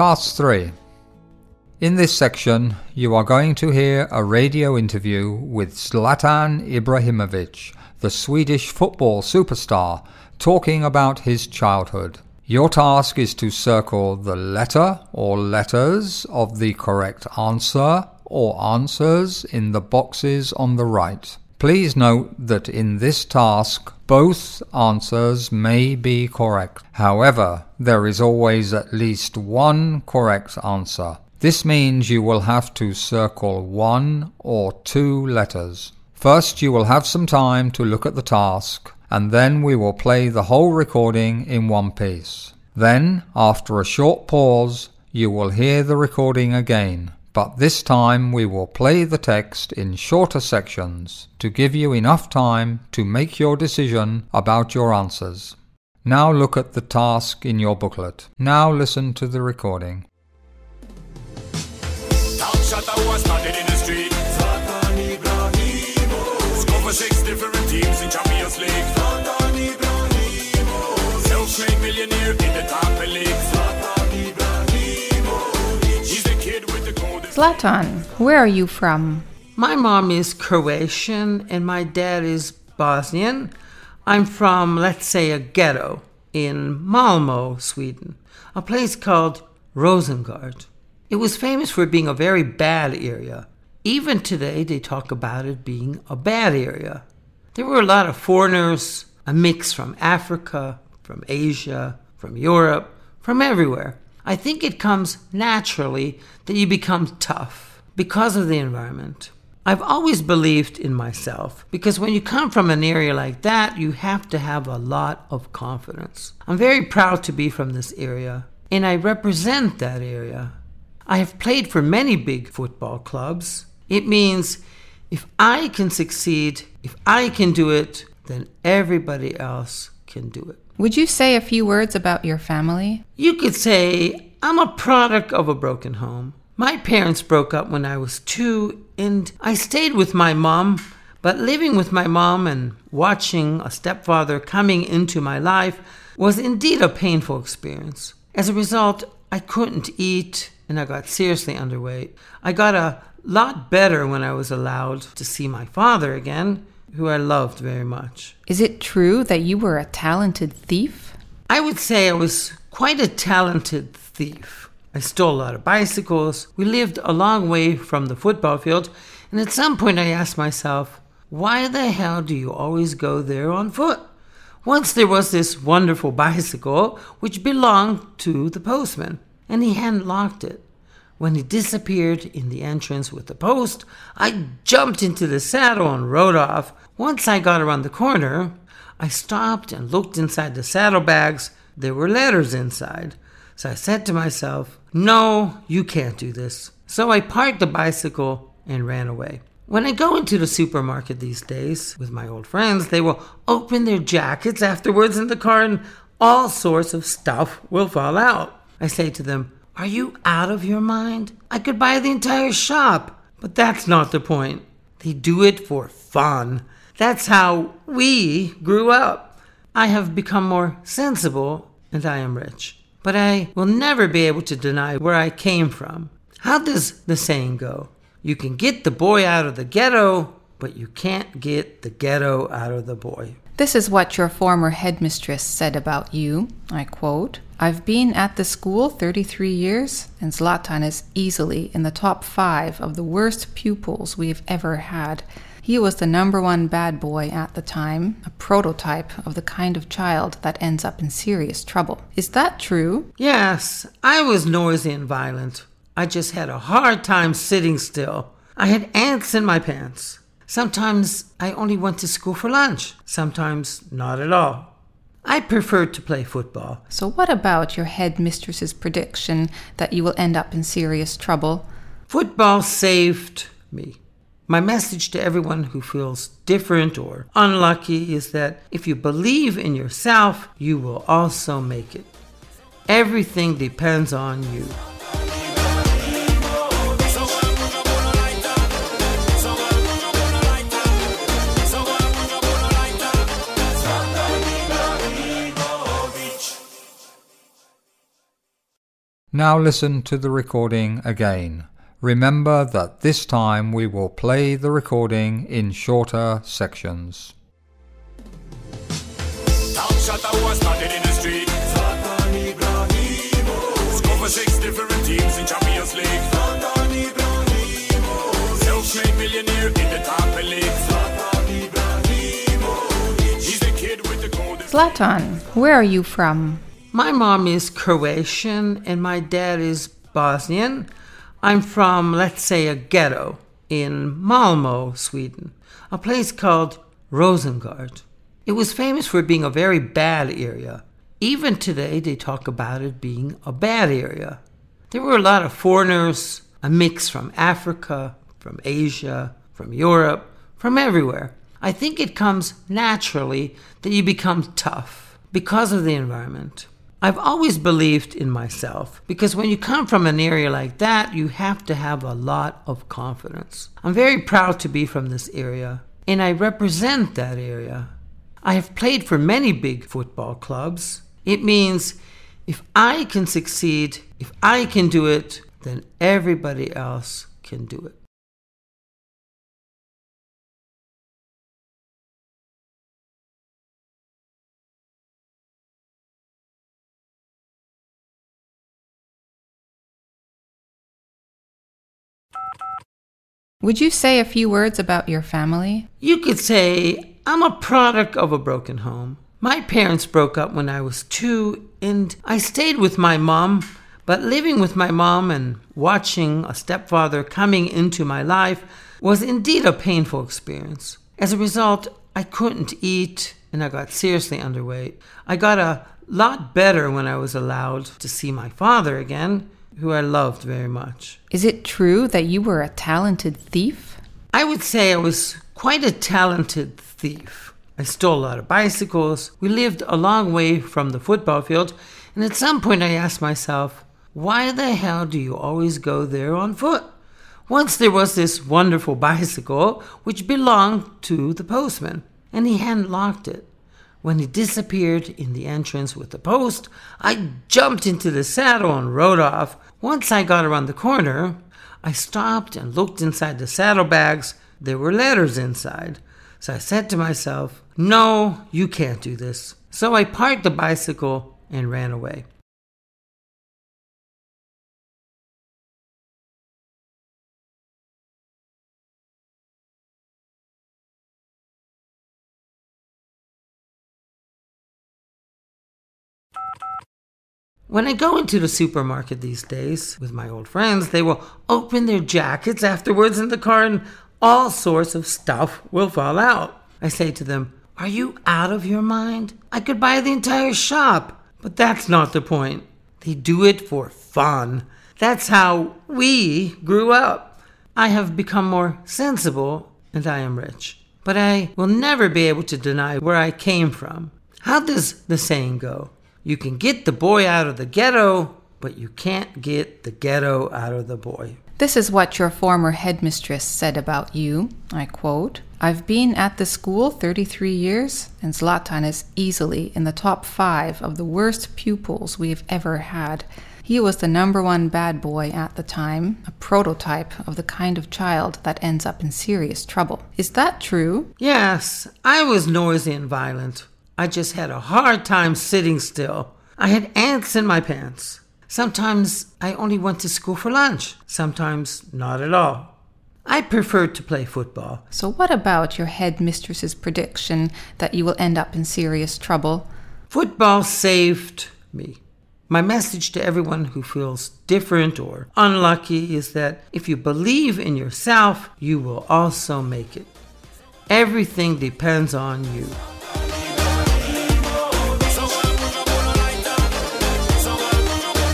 Task 3. In this section, you are going to hear a radio interview with Zlatan Ibrahimovic, the Swedish football superstar, talking about his childhood. Your task is to circle the letter or letters of the correct answer or answers in the boxes on the right. Please note that in this task, both answers may be correct. However, there is always at least one correct answer. This means you will have to circle one or two letters. First, you will have some time to look at the task, and then we will play the whole recording in one piece. Then, after a short pause, you will hear the recording again. But this time we will play the text in shorter sections to give you enough time to make your decision about your answers. Now look at the task in your booklet. Now listen to the recording. Was started in the street. Zlatan Ibrahimovic. Scored for 6 different teams in Champions League. Zlatan Ibrahimovic. Self-made millionaire in the top league. Zlatan Ibrahimovic. He's the kid with the golden. Zlatan, where are you from? My mom is Croatian and my dad is Bosnian. I'm from, let's say, a ghetto in Malmö, Sweden, a place called Rosengård. It was famous for being a very bad area. Even today, they talk about it being a bad area. There were a lot of foreigners, a mix from Africa, from Asia, from Europe, from everywhere. I think it comes naturally that you become tough because of the environment. I've always believed in myself because when you come from an area like that, you have to have a lot of confidence. I'm very proud to be from this area, and I represent that area. I have played for many big football clubs. It means if I can succeed, if I can do it, then everybody else can do it. Would you say a few words about your family? You could say I'm a product of a broken home. My parents broke up when I was 2, and I stayed with my mom. But living with my mom and watching a stepfather coming into my life was indeed a painful experience. As a result, I couldn't eat, and I got seriously underweight. I got a lot better when I was allowed to see my father again, who I loved very much. Is it true that you were a talented thief? I would say I was quite a talented thief. I stole a lot of bicycles. We lived a long way from the football field, and at some point I asked myself, why the hell do you always go there on foot? Once there was this wonderful bicycle which belonged to the postman, and he hadn't locked it. When he disappeared in the entrance with the post, I jumped into the saddle and rode off. Once I got around the corner, I stopped and looked inside the saddlebags. There were letters inside. So I said to myself, no, you can't do this. So I parked the bicycle and ran away. When I go into the supermarket these days with my old friends, they will open their jackets afterwards in the car and all sorts of stuff will fall out. I say to them, are you out of your mind? I could buy the entire shop. But that's not the point. They do it for fun. That's how we grew up. I have become more sensible and I am rich. But I will never be able to deny where I came from. How does the saying go? You can get the boy out of the ghetto, but you can't get the ghetto out of the boy. This is what your former headmistress said about you. I quote, I've been at the school 33 years, and Zlatan is easily in the top 5 of the worst pupils we've ever had. He was the number 1 bad boy at the time, a prototype of the kind of child that ends up in serious trouble. Is that true? Yes, I was noisy and violent. I just had a hard time sitting still. I had ants in my pants. Sometimes I only went to school for lunch. Sometimes not at all. I preferred to play football. So what about your headmistress's prediction that you will end up in serious trouble? Football saved me. My message to everyone who feels different or unlucky is that if you believe in yourself, you will also make it. Everything depends on you. Now listen to the recording again. Remember that this time we will play the recording in shorter sections. Top shot I was started in the street. Zlatan Ibrahimovic. Scored for 6 different teams in Champions League. Zlatan Ibrahimovic. Self-made millionaire in the top league. Zlatan Ibrahimovic. He's the kid with the golden. Zlatan, where are you from? My mom is Croatian and my dad is Bosnian. I'm from, let's say, a ghetto in Malmö, Sweden, a place called Rosengård. It was famous for being a very bad area. Even today, they talk about it being a bad area. There were a lot of foreigners, a mix from Africa, from Asia, from Europe, from everywhere. I think it comes naturally that you become tough because of the environment. I've always believed in myself because when you come from an area like that, you have to have a lot of confidence. I'm very proud to be from this area and I represent that area. I have played for many big football clubs. It means if I can succeed, if I can do it, then everybody else can do it. Would you say a few words about your family? You could say I'm a product of a broken home. My parents broke up when I was 2 and I stayed with my mom, but living with my mom and watching a stepfather coming into my life was indeed a painful experience. As a result, I couldn't eat and I got seriously underweight. I got a lot better when I was allowed to see my father again, who I loved very much. Is it true that you were a talented thief? I would say I was quite a talented thief. I stole a lot of bicycles. We lived a long way from the football field, and at some point I asked myself, why the hell do you always go there on foot? Once there was this wonderful bicycle which belonged to the postman, and he hadn't locked it. When he disappeared in the entrance with the post, I jumped into the saddle and rode off. Once I got around the corner, I stopped and looked inside the saddlebags. There were letters inside. So I said to myself, no, you can't do this. So I parked the bicycle and ran away. When I go into the supermarket these days with my old friends, they will open their jackets afterwards in the car and all sorts of stuff will fall out. I say to them, are you out of your mind? I could buy the entire shop, but that's not the point. They do it for fun. That's how we grew up. I have become more sensible and I am rich. But I will never be able to deny where I came from. How does the saying go? You can get the boy out of the ghetto, but you can't get the ghetto out of the boy. This is what your former headmistress said about you. I quote, I've been at the school 33 years, and Zlatan is easily in the top 5 of the worst pupils we've ever had. He was the #1 bad boy at the time, a prototype of the kind of child that ends up in serious trouble. Is that true? Yes, I was noisy and violent. I just had a hard time sitting still. I had ants in my pants. Sometimes I only went to school for lunch. Sometimes not at all. I preferred to play football. So what about your headmistress's prediction that you will end up in serious trouble? Football saved me. My message to everyone who feels different or unlucky is that if you believe in yourself, you will also make it. Everything depends on you.